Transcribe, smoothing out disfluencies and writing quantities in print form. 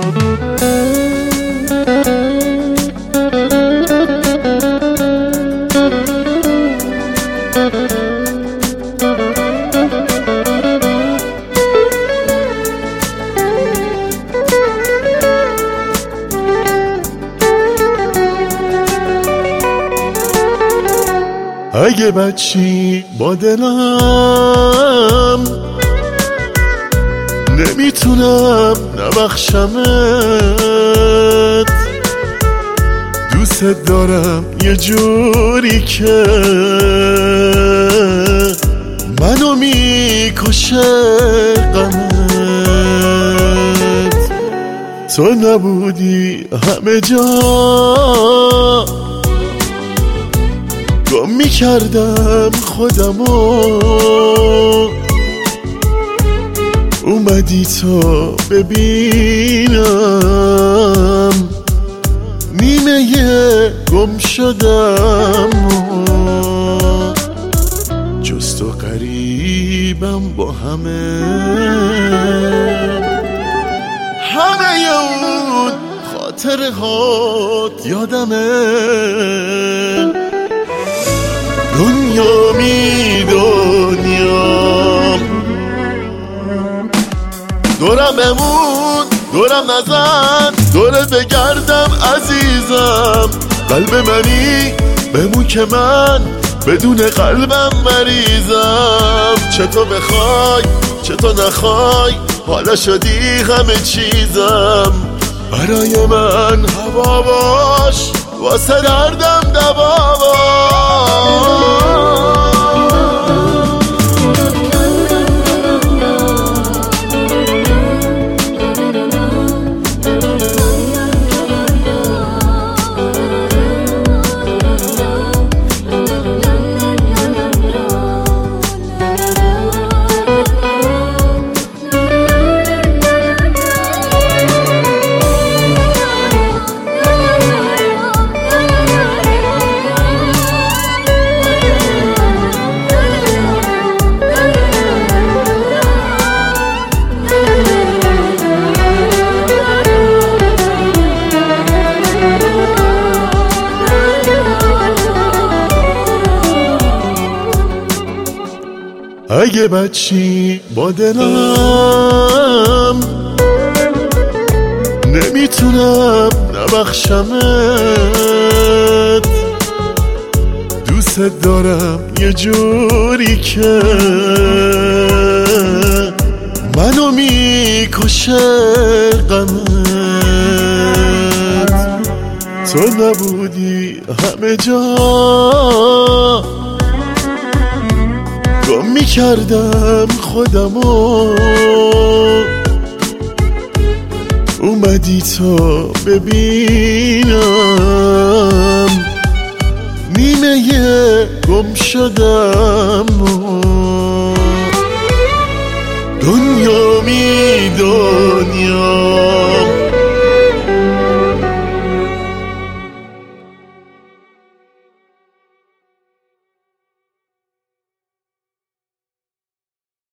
اگه بچی با دلم نمیتونم نبخشمت، دوست دارم یه جوری که منو میکشه غمت. تو نبودی همه جا گم میکردم خودمو، اومدی تو ببینم نیمه گم شدم. جز تو قریبم با همه اون خاطرهات یادمه. دنیا می دنیام دورم بمون، دورم نزن، دورت بگردم عزیزم. قلب منی بمون که من بدون قلبم مریضم. چه تو بخوای چه تو نخوای حالا شدی همه چیزم. برای من هوا باش واسه دردم دوا باش. اگه بچی با دلم نمیتونم نبخشمت، دوست دارم یه جوری که منو میکشه غمت. تو نبودی همه جا گم میکردم خودمو، اومدی تو ببینم نیمه گم شدم.